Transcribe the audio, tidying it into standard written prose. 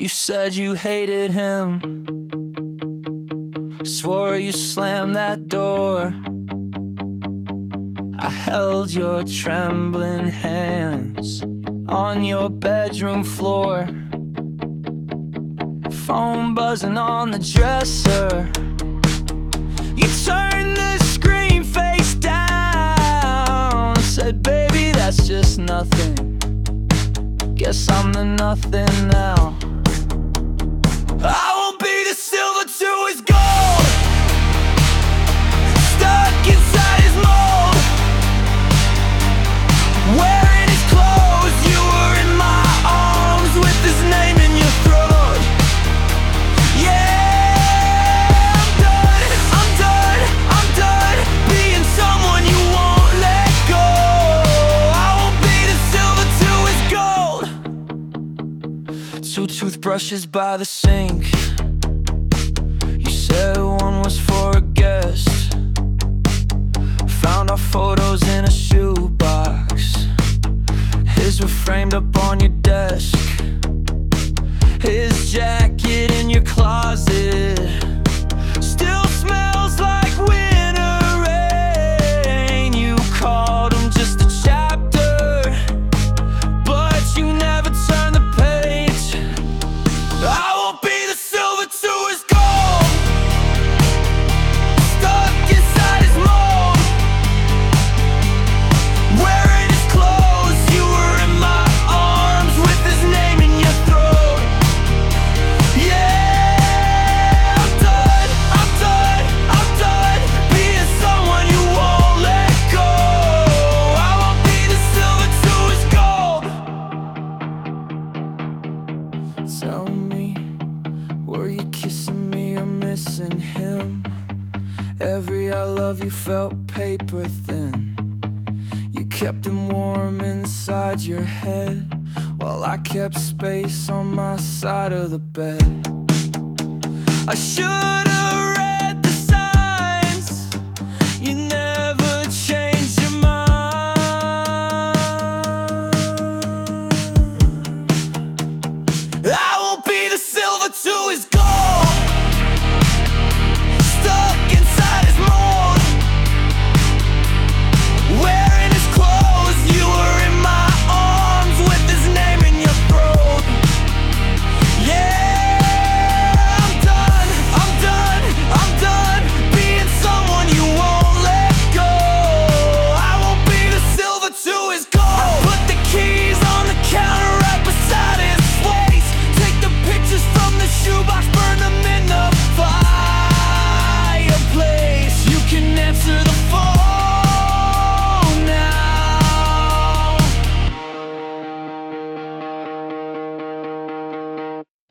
You said you hated him, swore you slammed that door. I held your trembling hands on your bedroom floor. Phone buzzing on the dresser. You turned the screen face down, said, baby, that's just nothing. Guess I'm the nothing now. I won't be the silver to his gold, stuck inside his mold. Wearing his clothes, you were in my arms with his name in your throat. Yeah, I'm done being someone you won't let go. I won't be the silver to his gold. 2 toothbrushes by the sink. You said one was for a guest. Found our photos in a shoebox. His were framed up on your desk. His jacket in your closet still smells like winter rain. You called him just a chapter, but you never turned the page. I won't be the silver to his gold, stuck inside his mold. Wearing his clothes, you were in my arms with his name in your throat. Yeah, I'm done being someone you won't let go. I won't be the silver to his gold. Tell me, were you kissing me or missing him? Every I love you felt paper thin. You kept him warm inside your head, while I kept space on my side of the bed. I should've